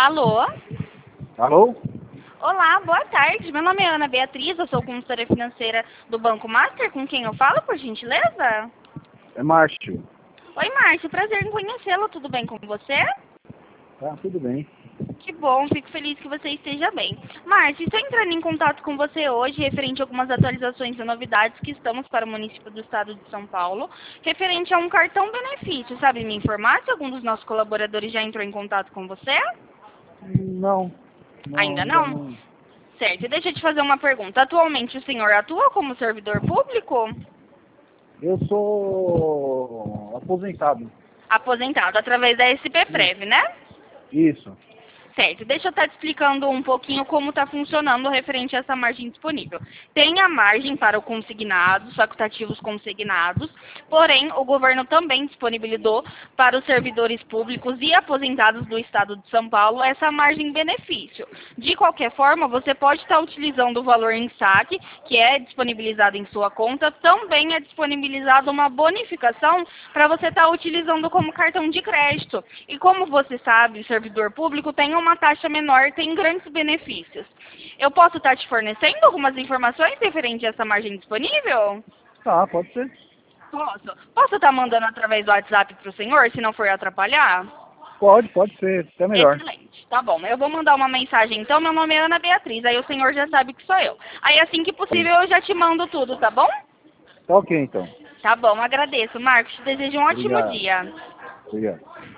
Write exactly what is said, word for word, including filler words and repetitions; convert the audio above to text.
Alô? Alô? Olá, boa tarde. Meu nome é Ana Beatriz, eu sou consultora financeira do Banco Master. Com quem eu falo, por gentileza? É Márcio. Oi, Márcio. Prazer em conhecê-lo. Tudo bem com você? Tá, tudo bem. Que bom, fico feliz que você esteja bem. Márcio, estou entrando em contato com você hoje referente a algumas atualizações e novidades que estamos para o município do estado de São Paulo, referente a um cartão benefício. Sabe me informar se algum dos nossos colaboradores já entrou em contato com você? Não. não Ainda ainda não? não. Certo, deixa eu te fazer uma pergunta. Atualmente o senhor atua como servidor público? Eu sou aposentado. Aposentado através da S P Isso. Prev, né? Isso. Certo, deixa eu estar te explicando um pouquinho como está funcionando referente a essa margem disponível. Tem a margem para o consignado, facultativos consignados, porém o governo também disponibilizou para os servidores públicos e aposentados do estado de São Paulo essa margem benefício. De qualquer forma, você pode estar utilizando o valor em saque, que é disponibilizado em sua conta, também é disponibilizado uma bonificação para você estar utilizando como cartão de crédito. E como você sabe, o servidor público tem uma taxa menor, tem grandes benefícios. Eu posso estar te fornecendo algumas informações referente a essa margem disponível? Tá, pode ser. Posso? Posso estar mandando através do WhatsApp para o senhor, se não for atrapalhar? Pode, pode ser. Até melhor. Excelente. Tá bom. Eu vou mandar uma mensagem então. Meu nome é Ana Beatriz. Aí o senhor já sabe que sou eu. Aí assim que possível eu já te mando tudo, tá bom? Tá ok, então. Tá bom. Agradeço, Marcos. Te desejo um ótimo Obrigado. dia. Obrigado.